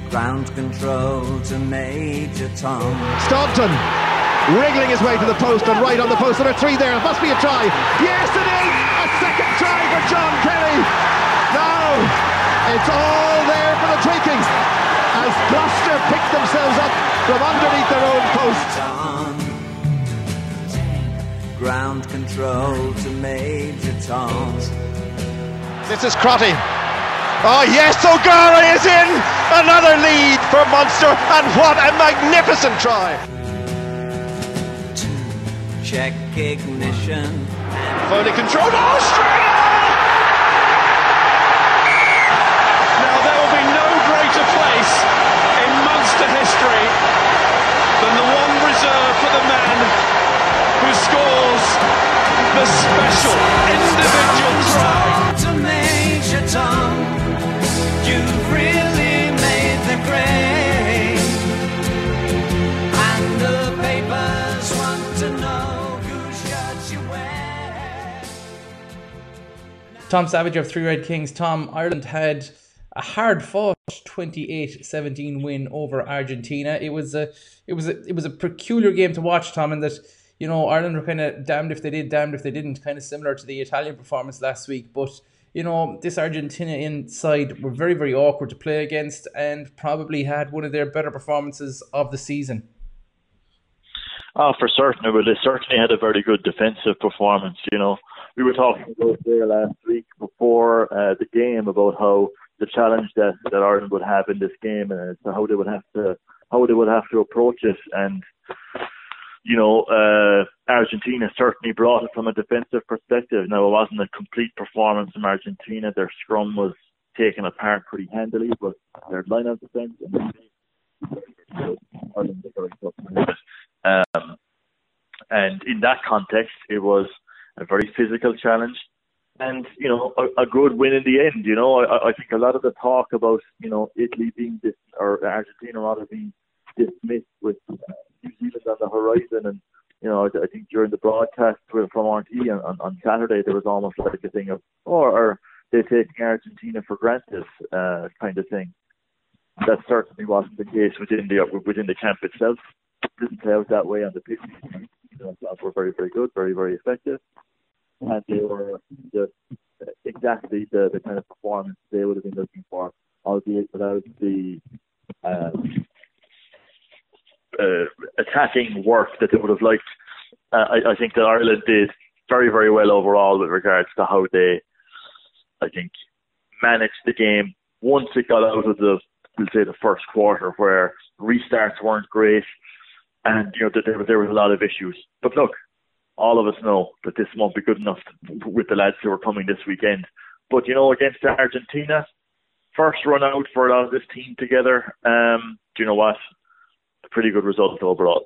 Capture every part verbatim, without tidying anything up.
Ground control to Major Tom. Staunton wriggling his way to the post and right on the post. There are three there. It must be a try. Yes, it is! A second try for John Kelly. Now it's all there for the taking as Gloucester pick themselves up from underneath their own post. Ground control to Major Tom. This is Crotty. Oh yes, O'Gara is in! Another lead for Munster, and what a magnificent try! Check ignition. Foley controlled. Oh, straight on! Now there will be no greater place in Munster history than the one reserved for the man who scores the special individual try. To Major Tom. You've really made the grade, and the papers want to know whose shirt you wear. Tom Savage of Three Red Kings. Tom, Ireland had a hard-fought twenty-eight seventeen win over Argentina. It was a, it was a, it was a peculiar game to watch, Tom, in that, you know, Ireland were kind of damned if they did, damned if they didn't, kind of similar to the Italian performance last week, but you know, this Argentinian side were very, very awkward to play against and probably had one of their better performances of the season. Oh, for certain. Well, they certainly had a very good defensive performance. You know, we were talking about there last week before uh, the game about how the challenge that, that Ireland would have in this game and uh, how they would have to how they would have to approach it. And you know, uh, Argentina certainly brought it from a defensive perspective. Now, it wasn't a complete performance from Argentina. Their scrum was taken apart pretty handily, but their line-out defence and um, and in that context, it was a very physical challenge, and you know, a, a good win in the end. You know, I, I think a lot of the talk about you know Italy being dis- or Argentina rather being dismissed with uh, New Zealand on the horizon, and you know, I, I think during the broadcast from R T E on, on Saturday, there was almost like a thing of, oh, are they taking Argentina for granted, uh, kind of thing. That certainly wasn't the case within the within the camp itself. It didn't play out that way on the pitch. You know, were very, very good, very, very effective, and they were just exactly the, the kind of performance they would have been looking for, albeit without the uh, uh, attacking work that they would have liked. Uh, I, I think that Ireland did very, very well overall with regards to how they, I think, managed the game once it got out of the, we'll say, the first quarter, where restarts weren't great, and you know that there, there was a lot of issues. But look, all of us know that this won't be good enough with the lads who are coming this weekend. But you know, against Argentina, first run out for a lot of this team together. Um, do you know what? A pretty good result overall.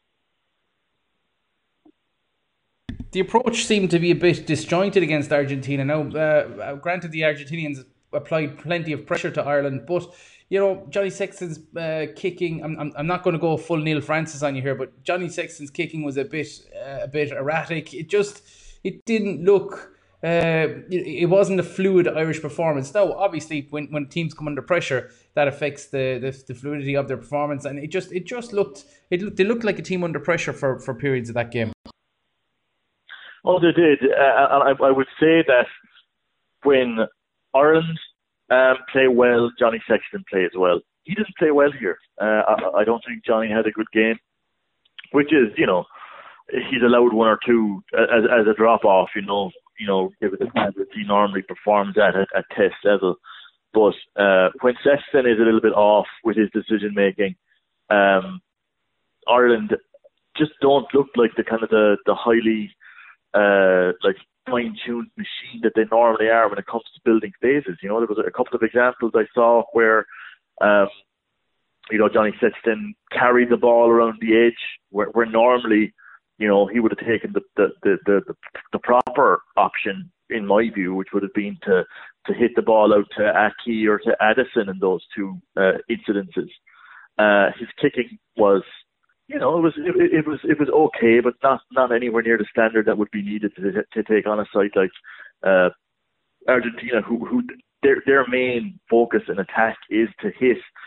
The approach seemed to be a bit disjointed against Argentina. Now, uh, granted, the Argentinians applied plenty of pressure to Ireland, but you know, Johnny Sexton's uh, kicking. I'm, I'm I'm not going to go full Neil Francis on you here, but Johnny Sexton's kicking was a bit uh, a bit erratic. It just it didn't look. Uh, it, it wasn't a fluid Irish performance. Now, obviously, when, when teams come under pressure, that affects the, the the fluidity of their performance, and it just it just looked it looked, they looked like a team under pressure for, for periods of that game. Oh, they did, uh, and I, I would say that when Ireland um, play well, Johnny Sexton plays well. He didn't play well here. Uh, I, I don't think Johnny had a good game, which is, you know, he's allowed one or two as, as a drop off. You know, you know, given the standards he normally performs at at, at test level. But uh, when Sexton is a little bit off with his decision making, um, Ireland just don't look like the kind of the the highly uh, like fine-tuned machine that they normally are when it comes to building phases. You know, there was a couple of examples I saw where, um, you know, Johnny Sexton carried the ball around the edge where, where normally, you know, he would have taken the the, the, the, the proper option, in my view, which would have been to, to hit the ball out to Aki or to Addison in those two uh, incidences. Uh, his kicking was, you know, it was it, it was it was okay, but not, not anywhere near the standard that would be needed to to take on a side like uh, Argentina, who who their their main focus and attack is to hit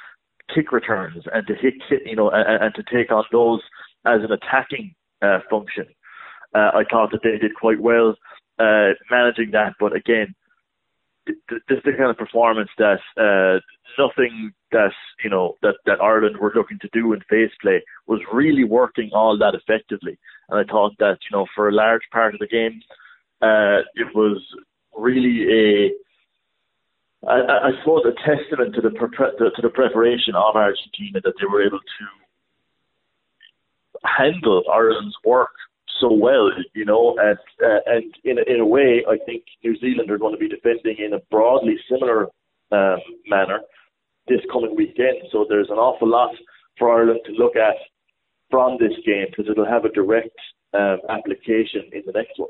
kick returns and to hit, hit you know, and, and to take on those as an attacking uh, function. Uh, I thought that they did quite well uh, managing that, but again, th- th- this is the kind of performance that uh, nothing that you know that, that Ireland were looking to do in face play was really working all that effectively. And I thought that you know for a large part of the game, uh, it was really a I, I suppose a testament to the pre- to the preparation of Argentina that they were able to handle Ireland's work so well, you know, and uh, and in a, in a way, I think New Zealand are going to be defending in a broadly similar um, manner this coming weekend. So there's an awful lot for Ireland to look at from this game because it'll have a direct um, application in the next one.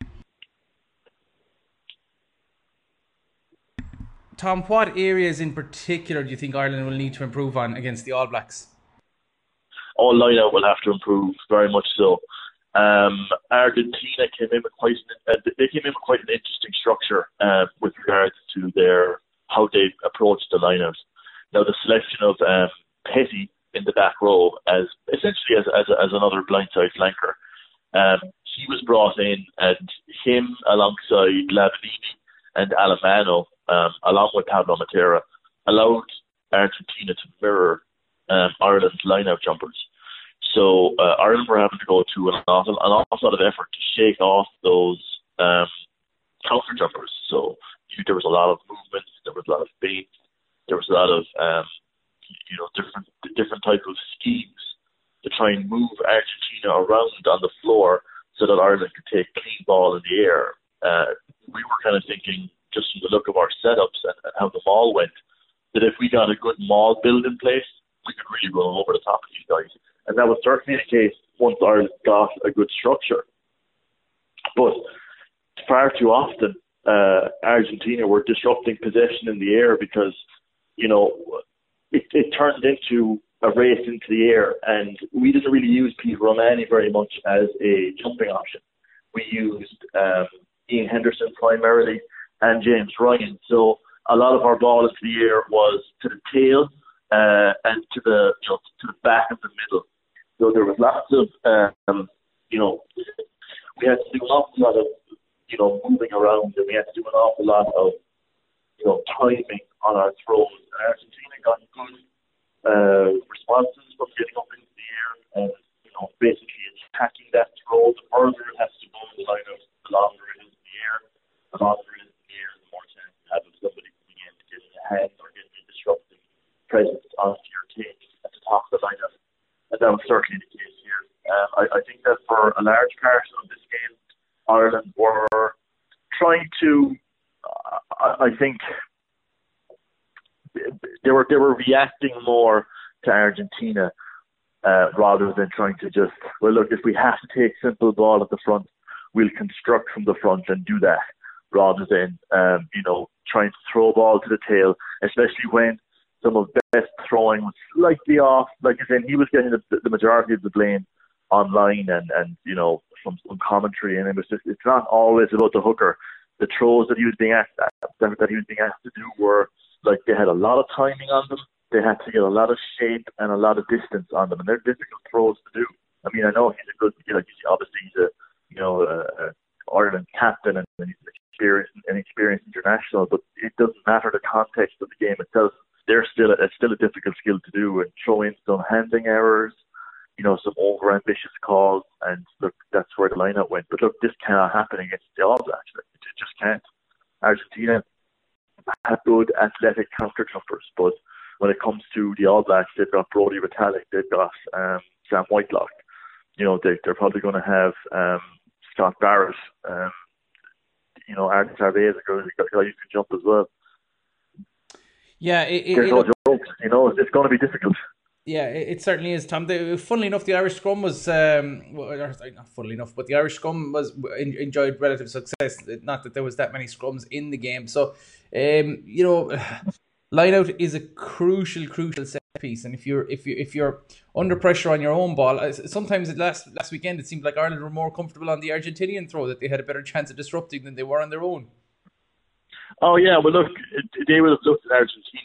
Tom, what areas in particular do you think Ireland will need to improve on against the All Blacks? All line-out will have to improve, very much so. Um, Argentina came in with quite an, uh, they came in with quite an interesting structure uh, with regards to their how they approached the line-out. Now the selection of um, Petty in the back row as essentially as as, as another blindside flanker. Um, he was brought in, and him alongside Lavanini and Alemano, um, along with Pablo Matera, allowed Argentina to mirror um, Ireland's line-out jumpers. So uh, Ireland were having to go to an awful, an awful lot of effort to shake off those um, counter jumpers. So there was a lot of movement, there was a lot of bait, there was a lot of um, you know different different type of schemes to try and move Argentina around on the floor so that Ireland could take clean ball in the air. Uh, we were kind of thinking, just from the look of our setups and, and how the maul went, that if we got a good maul build in place, we could really go over the top of these guys. And that was certainly the case once Ireland got a good structure. But far too often, uh, Argentina were disrupting possession in the air because, you know, it, it turned into a race into the air. And we didn't really use Pete Romani very much as a jumping option. We used um, Ian Henderson primarily and James Ryan. So a lot of our ball into the air was to the tail uh, and to the you know to the back of the middle. So there was lots of um, you know we had to do an awful lot of you know moving around, and we had to do an awful lot of you know timing on our throws. And Argentina got good uh, responses from getting up into the air and you know basically attacking that throw. The further it has to go in the lineup, the longer it is in the air. The longer it is in the air, the more chance you have of somebody coming in to get in a hand or getting a disruptive presence onto your take at the top of the lineup. And that was certainly the case here. Um, I, I think that for a large part of this game, Ireland were trying to, uh, I, I think, they were they were reacting more to Argentina uh, rather than trying to just, well, look, if we have to take simple ball at the front, we'll construct from the front and do that, rather than, um, you know, trying to throw a ball to the tail, especially when some of Best throwing was slightly off. Like I said, he was getting the, the majority of the blame online and, and you know, from some commentary, and it was just, it's not always about the hooker. The throws that he was being asked that, that he was being asked to do were, like, they had a lot of timing on them. They had to get a lot of shape and a lot of distance on them, and they're difficult throws to do. I mean, I know he's a good, you know, he's, obviously he's a, you know, a, a Ireland captain and, and he's an experienced, an experienced international, but it doesn't matter the context of the game itself. They're still, it's still a difficult skill to do, and throw in some handling errors, you know, some over-ambitious calls, and look, that's where the lineup went. But look, this cannot happen against the All Blacks. It just can't. Argentina have good athletic counter-jumpers, but when it comes to the All Blacks, they've got Brodie Retallick, they've got um, Sam Whitelock. You know, they, they're probably going to have um, Scott Barrett. Um, you know, Arden Sarvé is a guy who can jump as well. Yeah, it, it, There's no it, jokes. You know, it's going to be difficult. Yeah, it, it certainly is, Tom. The, funnily enough, the Irish scrum was, um, well, not funnily enough, but the Irish scrum was enjoyed relative success. Not that there was that many scrums in the game. So, um, you know, line out is a crucial, crucial set piece. And if you're if you if you're under pressure on your own ball, sometimes last last weekend it seemed like Ireland were more comfortable on the Argentinian throw, that they had a better chance of disrupting than they were on their own. Oh yeah, well look, they would have looked at Argentina's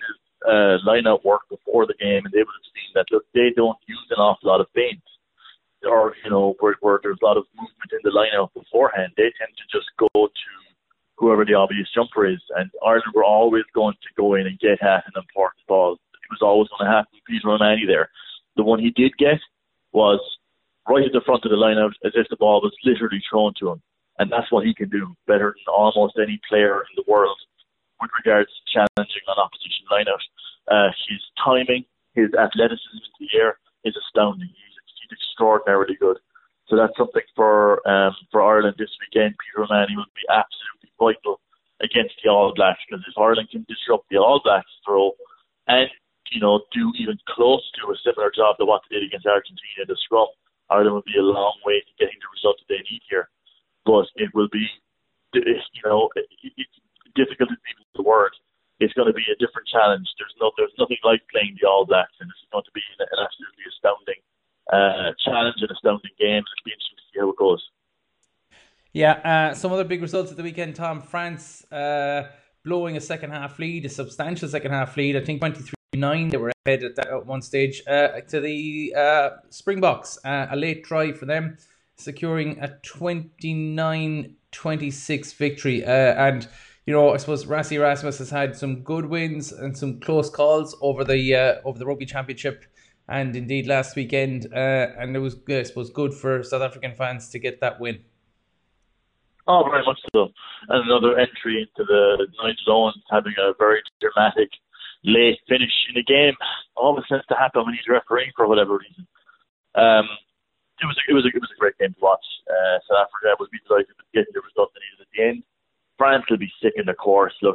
uh, line-out work before the game, and they would have seen that, look, they don't use an awful lot of feints, or, you know, where, where there's a lot of movement in the line-out beforehand. They tend to just go to whoever the obvious jumper is, and Ireland were always going to go in and get at an important ball. It was always going to happen with Peter O'Mahony there. The one he did get was right at the front of the line-out, as if the ball was literally thrown to him. And that's what he can do better than almost any player in the world with regards to challenging on opposition line-out. Uh, his timing, his athleticism in the air is astounding. He's, he's extraordinarily good. So that's something for um, for Ireland this weekend. Peter O'Mahony will be absolutely vital against the All Blacks, because if Ireland can disrupt the All Blacks throw and, you know, do even close to a similar job to what they did against Argentina in the scrum, Ireland will be a long way to getting the result that they need here. But it will be, you know, it's difficult is even the word. It's going to be a different challenge. There's no, there's nothing like playing the All Blacks, and it's going to be an, an absolutely astounding uh, challenge and astounding game. It'll be interesting to see how it goes. Yeah, uh, some other big results at the weekend, Tom. France uh, blowing a second half lead, a substantial second half lead. I think twenty-three nine, they were ahead at, that, at one stage uh, to the uh, Springboks. Uh, a late try for them, securing a twenty-nine twenty-six victory. Uh, and, you know, I suppose Rassie Erasmus has had some good wins and some close calls over the uh, over the Rugby Championship, and indeed last weekend. Uh, and it was, I suppose, good for South African fans to get that win. Oh, very much so. And another entry into the Nigel Owens having a very dramatic late finish in a game. Always tends to happen when he's refereeing for whatever reason. Um, it was a, it was a, it was a great game to watch. Uh, South Africa would be delighted with getting the result they needed at the end. France will be sick in the course. Look,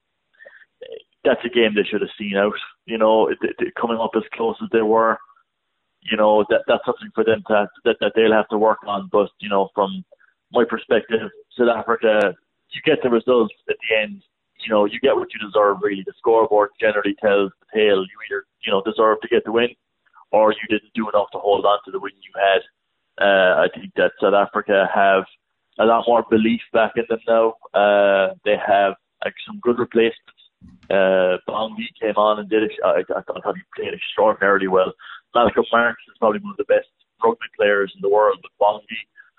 that's a game they should have seen out. You know, it, it, coming up as close as they were. You know, that that's something for them to that that they'll have to work on. But you know, from my perspective, South Africa, you get the results at the end. You know, you get what you deserve, really. The scoreboard generally tells the tale. You either, you know, deserve to get the win, or you didn't do enough to hold on to the win you had. Uh, I think that South Africa have a lot more belief back in them now. Uh, they have like, some good replacements. Uh, Bongi came on and did it. I, I thought he played extraordinarily well. Malcolm Marx is probably one of the best rugby players in the world, but Bongi,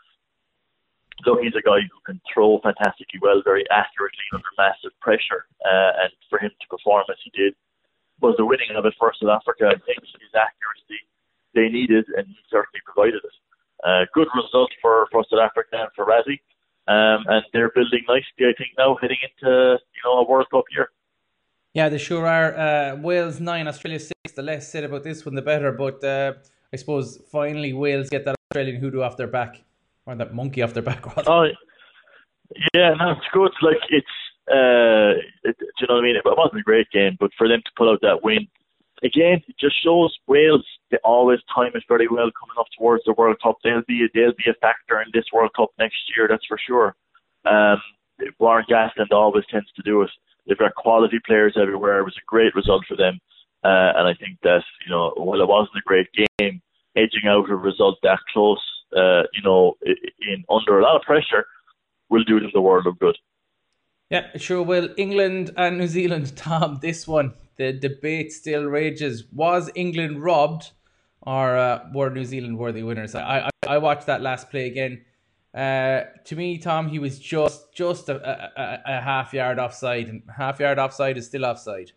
look, he's a guy who can throw fantastically well, very accurately under massive pressure, uh, and for him to perform as he did was the winning of it for South Africa. I think his accuracy they needed, and he certainly provided it. Uh, good result for, for South Africa and for Rassie, um, and they're building nicely, I think, now heading into you know a World Cup year. Yeah, they sure are. Uh, Wales nine, Australia six. The less said about this one, the better. But uh, I suppose finally Wales get that Australian hoodoo off their back. Or that monkey off their back. Oh, yeah, no, it's good. Like, it's, uh, it, do you know what I mean? It wasn't a great game, but for them to pull out that win, again, it just shows Wales, they always time it very well coming up towards the World Cup. They'll be, they'll be a factor in this World Cup next year, that's for sure. Um, Warren Gatland always tends to do it. They've got quality players everywhere. It was a great result for them. Uh, and I think that, you know, while it wasn't a great game, edging out a result that close, Uh, you know, in under a lot of pressure, will do them the world of good. Yeah, it sure will. England and New Zealand, Tom, this one, the debate still rages. Was England robbed, or uh, were New Zealand worthy winners? I, I I watched that last play again. Uh, to me, Tom, he was just just a, a, a half yard offside, and half yard offside is still offside.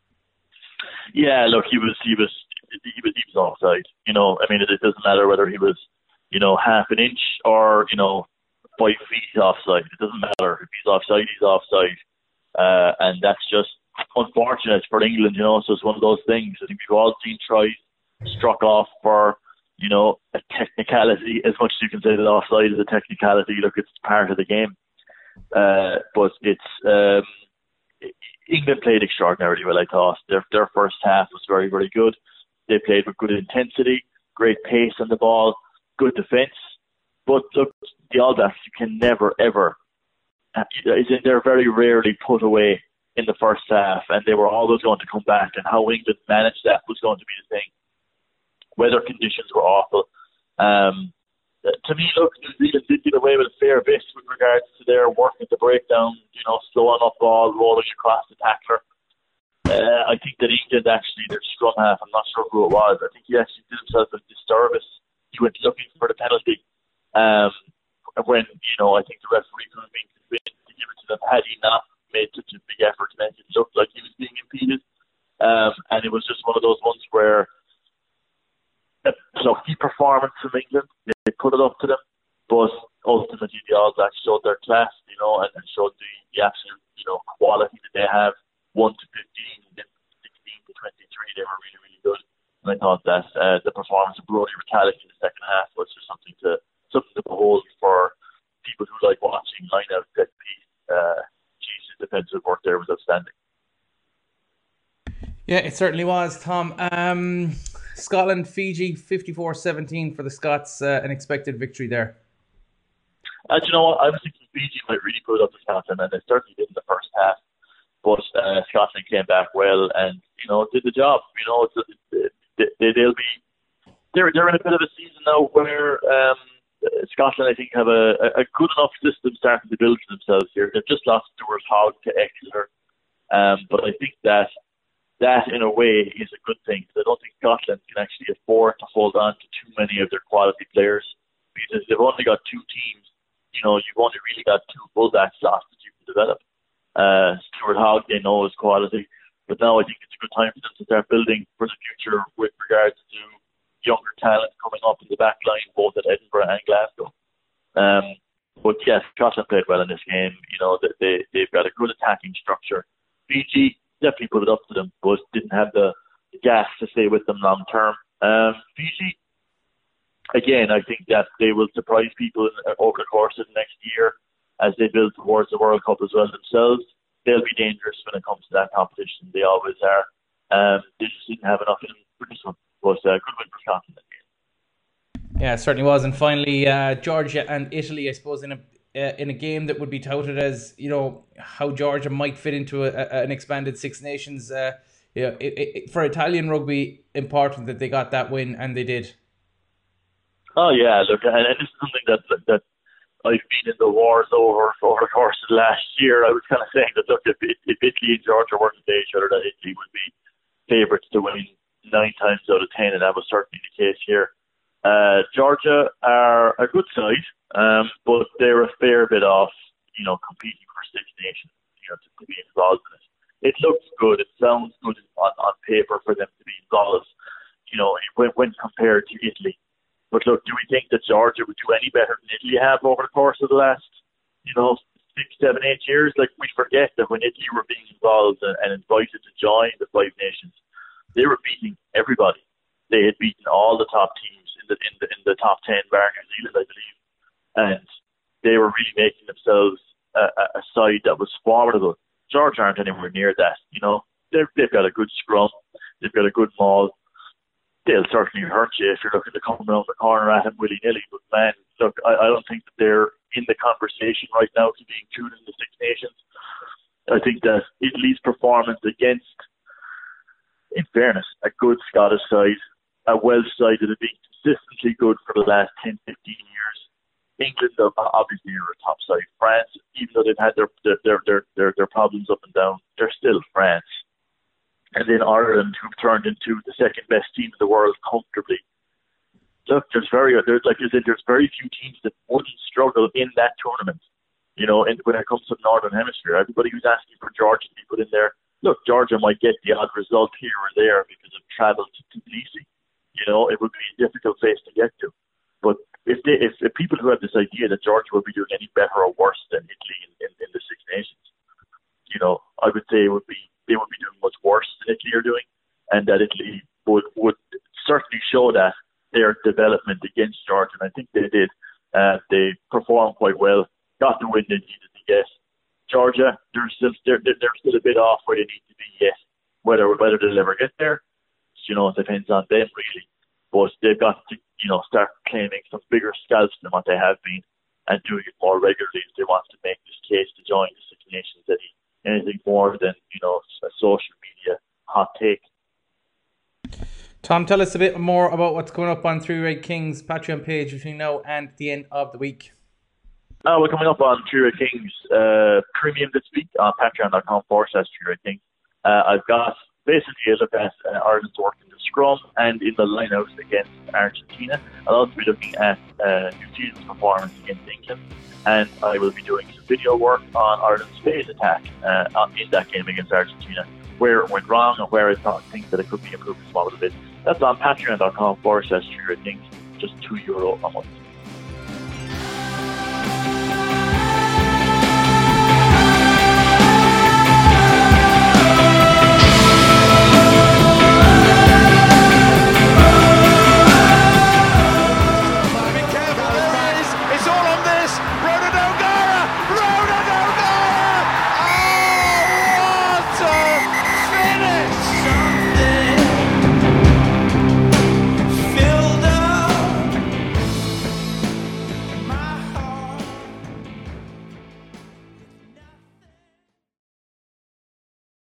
Yeah, look, he was he was he was, he was offside. You know, I mean, it, it doesn't matter whether he was, you know, half an inch or, you know, five feet offside. It doesn't matter. If he's offside, he's offside. Uh, and that's just unfortunate for England, you know. So it's one of those things. I think we've all seen tries struck off for, you know, a technicality. As much as you can say that offside is a technicality, look, it's part of the game. Uh, but it's, um, England played extraordinarily well, I thought. Their, their first half was very, very good. They played with good intensity, great pace on the ball, good defence. But look, the All Blacks, you can never, ever, they're very rarely put away in the first half, and they were always going to come back, and how England managed that was going to be the thing. Weather conditions were awful. Um, to me, look, New Zealand did get away with a fair bit with regards to their work at the breakdown, you know, slowing up ball, rolling across the tackler. uh, I think that England actually, their scrum half, I'm not sure who it was, I think he actually did himself a disservice. He went looking for the penalty. Um, when, you know, I think the referee could have been convinced to give it to them had he not made such a big effort to make it look like he was being impeded. Um, and it was just one of those ones where, uh, so key performance from England, they put it up to them, but ultimately the All Blacks showed their class, you know, and, and showed the, the absolute, you know, quality that they have. one to fifteen, and then sixteen to twenty-three, they were really, really good. And I thought that uh, the performance of Brodie Retallick in the second half was just something to something to behold for people who like watching line-out set piece. Uh, geez, his defensive work there was outstanding. Yeah, it certainly was, Tom. Um, Scotland, Fiji, fifty-four seventeen for the Scots. Uh, an expected victory there. And you know what? I was thinking Fiji might really put it up to Scotland, and they certainly did in the first half. But uh, Scotland came back well and, you know, did the job. You know, it's, it, they, they'll be they're they're in a bit of a season now where um, Scotland, I think, have a, a good enough system starting to build for themselves here. They've just lost Stuart Hogg to Exeter, um, but I think that that in a way is a good thing. I don't think Scotland can actually afford to hold on to too many of their quality players because they've only got two teams. You know, you've only really got two fullback slots that you can develop. Uh, Stuart Hogg, they know his quality, but now I think it's a good time for them to start building for the future with regards to younger talent coming up in the back line, both at Edinburgh and Glasgow. Um, but yes, Scotland played well in this game. You know, they, they, they've got a good attacking structure. Fiji definitely put it up to them, but didn't have the, the gas to stay with them long term. Um, Fiji, again, I think that they will surprise people over the course of the next year. As they build towards the World Cup as well themselves, they'll be dangerous when it comes to that competition. They always are. Um, they just didn't have enough in for this one. But uh, good win for Scotland. Yeah, it certainly was. And finally, uh, Georgia and Italy, I suppose, in a uh, in a game that would be touted as, you know, how Georgia might fit into a, a, an expanded Six Nations. Uh, you know, it, it, for Italian rugby, important that they got that win, and they did. Oh yeah, look, and, and this is something that that. I've been in the wars over over the course of the last year. I was kind of saying that, look, if, if Italy and Georgia were to play each other, that Italy would be favourites to win nine times out of ten, and that was certainly the case here. Uh, Georgia are a good side, um, but they're a fair bit off, you know, competing for Six Nations, you know, to, to be involved in it. It looks good. It sounds good on, on paper for them to be involved, you know, when, when compared to Italy. But look, do we think that Georgia would do any better than Italy have over the course of the last, you know, six, seven, eight years? Like, we forget that when Italy were being involved and, and invited to join the Five Nations, they were beating everybody. They had beaten all the top teams in the in the in the top ten, bar New Zealand, I believe, and they were really making themselves a, a side that was formidable. Georgia aren't anywhere near that. You know, they've they've got a good scrum, they've got a good maul. They'll certainly hurt you if you're looking to come around the corner at him willy-nilly. But, man, look, I, I don't think that they're in the conversation right now to be included in the Six Nations. I think that Italy's performance against, in fairness, a good Scottish side, a Welsh side that have been consistently good for the last ten, fifteen years. England, obviously, are a top side. France, even though they've had their their, their, their, their, their problems up and down, they're still France. And then Ireland, who've turned into the second best team in the world comfortably. Look, there's very there's like there's, there's very few teams that wouldn't struggle in that tournament. You know, and when it comes to the Northern Hemisphere, everybody who's asking for Georgia to be put in there, look, Georgia might get the odd result here or there because of travel to Tbilisi. You know, it would be a difficult place to get to. But if they, if, if people who have this idea that Georgia will be doing any better or worse than Italy in, in, in the Six Nations, you know, I would say it would be. They would be doing much worse than Italy are doing, and that Italy would, would certainly show that their development against Georgia, and I think they did. Uh, they performed quite well, got the win they needed to get. Georgia, they're still they're, they're still a bit off where they need to be yet. Whether whether they'll ever get there, you know, it depends on them really. But they've got to, you know, start claiming some bigger scalps than what they have been, and doing it more regularly if they want to make this case to join the Six Nations. That anything more than, you know, a social media hot take. Tom, tell us a bit more about what's coming up on Three Red Kings Patreon page between now and the end of the week. Uh, we're coming up on Three Red Kings uh, premium this week on patreon.com forward slash Three Red Kings. Uh, I've got basically a look at uh, Ireland's work in the scrum and in the line-out against Argentina. I'll also be looking at uh, New Zealand's performance against England, and I will be doing some video work on Ireland's phase attack uh, in that game against Argentina, where it went wrong and where I thought things that it could be improved a small bit. That's on patreon.com forward slash Stuart Ninks, just two euro a month.